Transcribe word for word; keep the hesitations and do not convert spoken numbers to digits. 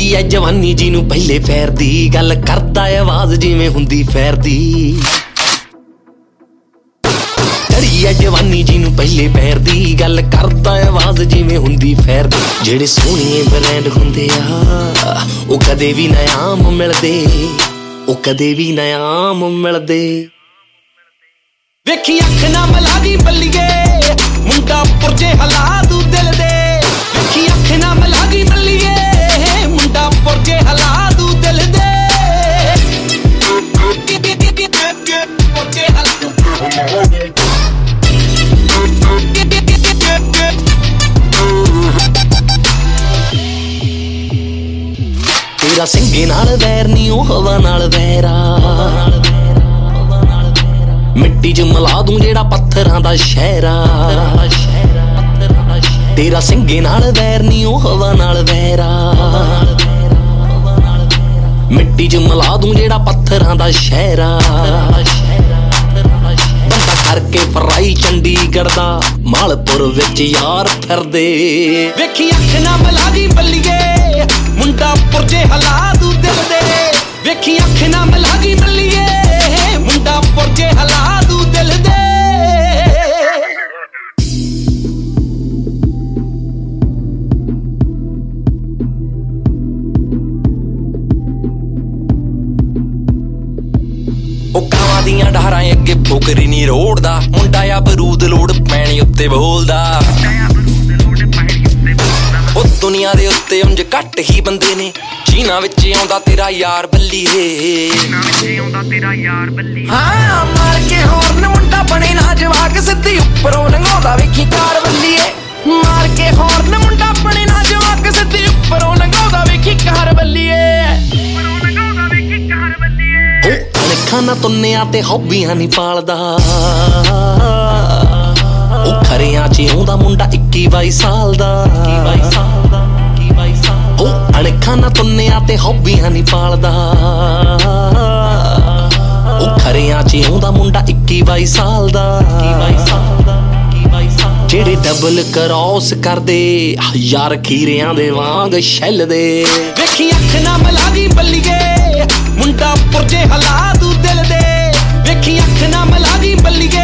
ਚੜੀ ਐ ਜਵਾਨੀ ਜੀ ਨੂੰ ਪਹਿਲੇ ਪੈਰ ਦੀ, ਗੱਲ ਕਰਦਾ ਆਵਾਜ਼ ਜਿਵੇਂ ਹੁੰਦੀ ਫੈਰ ਦੀ। ਚੜੀ ਐ ਜਵਾਨੀ ਜੀ ਨੂੰ ਪਹਿਲੇ ਪੈਰ ਦੀ, ਗੱਲ ਕਰਦਾ ਆਵਾਜ਼ ਜਿਵੇਂ ਹੁੰਦੀ ਫੈਰ ਦੀ। ਜਿਹੜੇ ਸੋਹਣੇ ਬ੍ਰਾਂਡ ਹੁੰਦੇ ਆ ਉਹ ਕਦੇ ਵੀ ਨਾ ਆਮ ਮਿਲਦੇ, ਉਹ ਕਦੇ ਵੀ ਨਾ ਆਮ ਮਿਲਦੇ। ਵੇਖੀ ਅੱਖ ਨਾ ਮਿਲਾ ਦੀ ਬੱਲੀਏ, ਮੁੰਡਾ ਪੁਰਜੇ ਹਲਾ ਦੂ ਦਿਲ ਦੇ। ਵੇਖੀ ਅੱਖ ਨਾ ਮਿਲਾ ਦੀ ਬੱਲੀਏ, ਮੁੰਡਾ ਪੁਰਜੇ ਹਲਾ ਦੂ ਦਿਲ ਦੇ। ਪੁਰਜੇ ਹਲਾ ਤੇਰਾ ਸਿੰਘੇ ਨਾਲ ਵੈਰ ਨੀ ਉਹ ਹਵਾ ਨਾਲ ਵੈਰਾ। ਮਿੱਟੀ ਚ ਮਿਲਾ ਦੂੰ ਜਿਹੜਾ ਪੱਥਰਾਂ ਦਾ ਸ਼ਹਿਰਾ। ਤੇਰਾ ਸਿੰਘੇ ਨਾਲ ਵੈਰ ਨੀ ਉਹ ਹਵਾ ਨਾਲ ਵੈਰਾ। ਮਿੱਟੀ ਚ ਮਿਲਾ ਦੂੰ ਜਿਹੜਾ ਪੱਥਰਾਂ ਦਾ ਸ਼ਹਿਰਾ। ਬੰਦਾ ਕਰਕੇ ਫਰਾਈ ਚੰਡੀਗੜ੍ਹ ਦਾ, ਮਾਲਪੁਰ ਵਿੱਚ ਯਾਰ ਫਿਰਦੇ। ਵੇਖੀ ਅੱਖ ਨਾ ਮਿਲਾ ਦੀ ਬੱਲੀਏ, ਮੁੰਡਾ ਪੁਰਜੇ ਹਲਾ ਦੂ ਦਿਲ ਦੇ। ਵੇਖੀ ਅੱਖ ਨਾ ਮਿਲਾ ਦੀ ਬੱਲੀਏ, ਮੁੰਡਾ ਪੁਰਜੇ ਹਲਾ ਦੂ ਦਿਲ ਦੇ। ਉਹ ਕਾਵਾਂ ਦੀਆਂ ਡਾਰਾਂ ਅੱਗੇ ਫੁਕਰੀ ਨੀ ਰੋੜਦਾ, ਮੁੰਡਾ ਆ ਬਰੂਦ ਲੋੜ ਪੈਣੀ ਉੱਤੇ ਬੋਲਦਾ। ਉਹ ਦੁਨੀਆ ਦੇ ਉੱਤੇ ਉਂਝ ਘੱਟ ਹੀ ਬੰਦੇ ਨੇ, ਚੀਨਾ ਵਿੱਚ ਆਉਂਦਾ ਤੇਰਾ ਯਾਰ ਬੱਲੀਏ। ਹਾਂ ਮਾਰ ਕੇ ਹੋਰਨ ਮੁੰਡਾ ਬਣੇ ਨਾ ਜਵਾਕ, ਸਿੱਧੀ ਉੱਪਰੋਂ ਲੰਘਾਉਂਦਾ ਵੇਖੀ ਕਾਰ ਬੱਲੀਏ। ਮਾਰ ਕੇ ਹੋਰਨ ਮੁੰਡਾ ਬਣੇ ਨਾ ਜਵਾਕ, ਸਿੱਧੀ ਉੱਪਰੋਂ ਲੰਘਾਉਂਦਾ ਵੇਖੀ ਕਾਰ ਬੱਲੀਏ। ਖਾਨਾ ਤੁੰਨਿਆ ਤੇ ਹੌਬੀਆਂ ਨੀ ਪਾਲਦਾ, ਉਹ ਖਰਿਆਂ ਚ ਆਉਂਦਾ ਮੁੰਡਾ ਇੱਕੀ ਬਾਈ ਸਾਲ ਦਾ। ਉਹ ਅਣਖਾਂ ਨਾ ਤੁੰਨਿਆ ਤੇ ਹੌਬੀਆਂ ਨੀ ਪਾਲਦਾ, ਉਹ ਖਰਿਆਂ ਚ ਆਉਂਦਾ ਮੁੰਡਾ ਇੱਕੀ ਬਾਈ ਸਾਲ ਦਾ। ਜਿਹੜੇ ਡਬਲ ਕਰੌਸ ਕਰਦੇ ਯਾਰ ਖੀਰਿਆਂ ਦੇ ਵਾਂਗ ਛੱਲਦੇ। ਵੇਖੀ ਅੱਖ ਨਾ ਮਿਲਾ ਦੀ ਬੱਲੀਏ, ਮੁੰਡਾ ਪੁਰਜੇ ਹਲਾ ਦੂ ਦਿਲ ਦੇ। ਵੇਖੀ ਅੱਖ ਨਾ ਮਿਲਾ ਦੀ ਬੱਲੀਏ,